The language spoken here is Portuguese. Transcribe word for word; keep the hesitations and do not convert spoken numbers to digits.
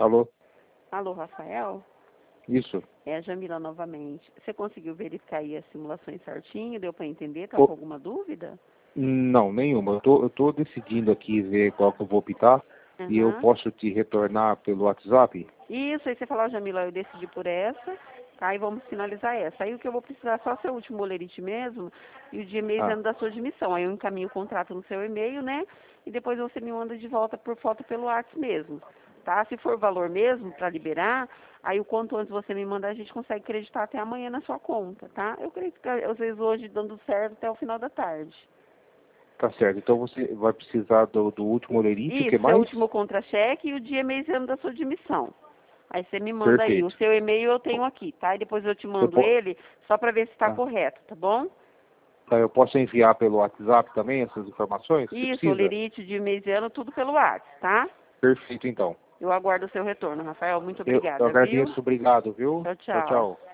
Alô? Alô, Rafael? Isso. É a Jamila novamente. Você conseguiu verificar aí as simulações certinho? Deu para entender? Tá Ô, com alguma dúvida? Não, nenhuma. Eu tô, eu tô decidindo aqui ver qual que eu vou optar e eu Aham. posso te retornar pelo WhatsApp? Isso, aí você falou, Jamila, eu decidi por essa, tá? E vamos finalizar essa. Aí o que eu vou precisar é só seu último olerite mesmo e o dia e mês Ah, ano da sua admissão. Aí eu encaminho o contrato no seu e-mail, né? E depois você me manda de volta por foto pelo WhatsApp mesmo, tá? Se for valor mesmo para liberar, aí o quanto antes você me mandar, a gente consegue acreditar até amanhã na sua conta, tá? Eu acredito que às vezes hoje dando certo até o final da tarde. tá certo. Então você vai precisar do, do último olerite, o que Isso, seu mais? último contra-cheque e o dia, mês e ano da sua admissão. Aí você me manda aí. O Perfeito. seu e-mail eu tenho aqui, tá? E depois eu te Eu, mando po ele só para ver se está ah, correto, tá bom? tá, eu posso enviar pelo WhatsApp também essas informações? Se Isso, precisa? olerite, dia, mês e ano, tudo pelo WhatsApp, tá? Perfeito, então. Eu aguardo o seu retorno, Rafael. Muito Eu, eu obrigada, viu? agradeço, obrigado, viu? Tchau, Tchau, tchau. tchau.